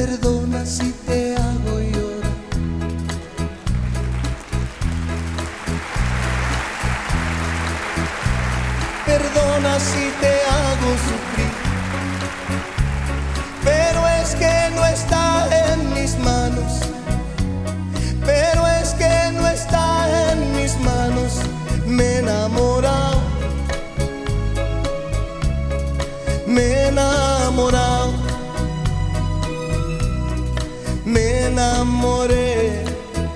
Perdona si te hago llorar. Perdona si te hago sufrir. Pero es que no está en mis manos. Pero es que no está en mis manos. Me he enamorado. Me he enamorado. Me enamoré.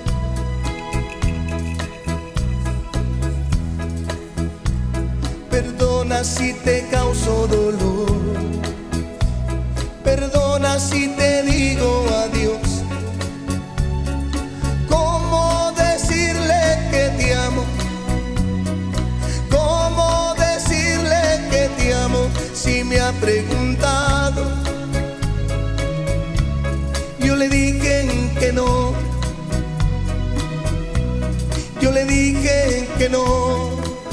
Perdona si te causo dolor. Perdona si te digo adiós. ¿Cómo decirle que te amo? ¿Cómo decirle que te amo? Si me ha preguntado, yo le dije que no. Yo le dije que no.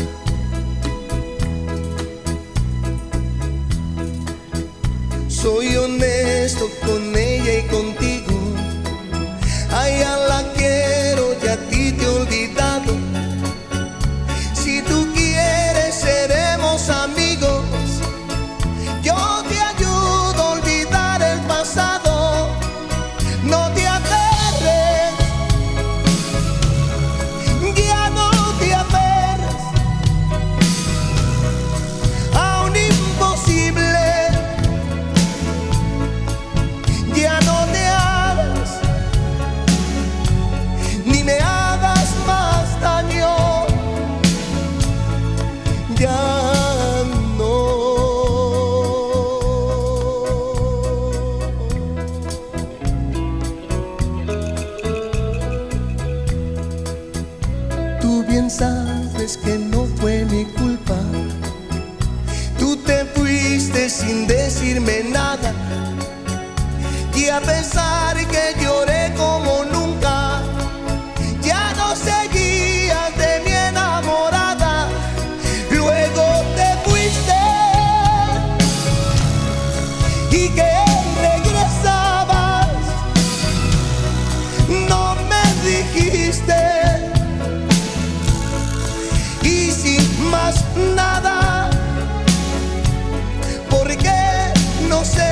Soy honesto con ella y contigo. A ella la quiero y a ti te he olvidado. Si tú quieres seremos amigos. Yo te ayudo a olvidar el pasado. No te aferres, ya no te aferres a un imposible. Ya no te hagas, ni me hagas más daño. Ya no. Tú bien sabes que no fue mi culpa. Tú te fuiste sin decirme nada. Y a pesar que lloré como nunca, ya no seguías de mi enamorada. Luego te fuiste y que regresabas, no me dijiste. Y sin más nada, porque no sé.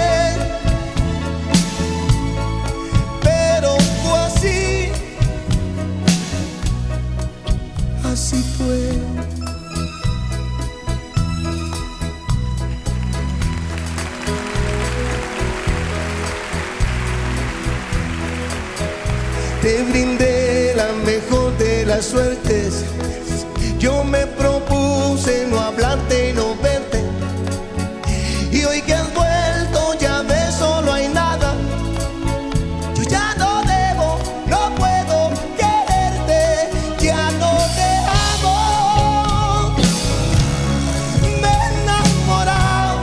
Así fue. Te brindé la mejor de las suertes. Yo me propuse no hablarte y no verte. Y hoy que has vuelto ya ves, solo hay nada. Yo ya no debo, no puedo quererte. Ya no te amo. Me he enamorado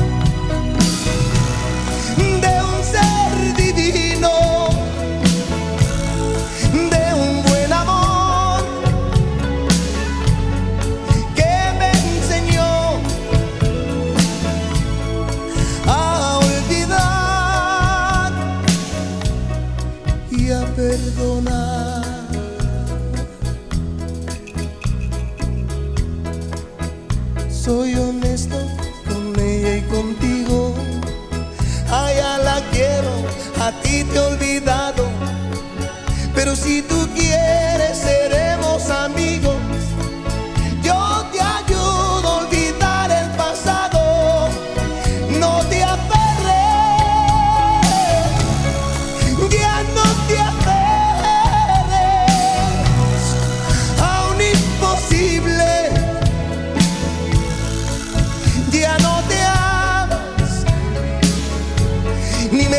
de un ser divino, de un buen amor que me enseñó a olvidar y a perdonar. Soy honesto con ella y contigo. A ella la quiero, a ti te he olvidado. Pero si tú quieres seremos amigos. Yo te ayudo a olvidar el pasado. No te aferres, ya no te aferres a un imposible. Ya no te amas, ni me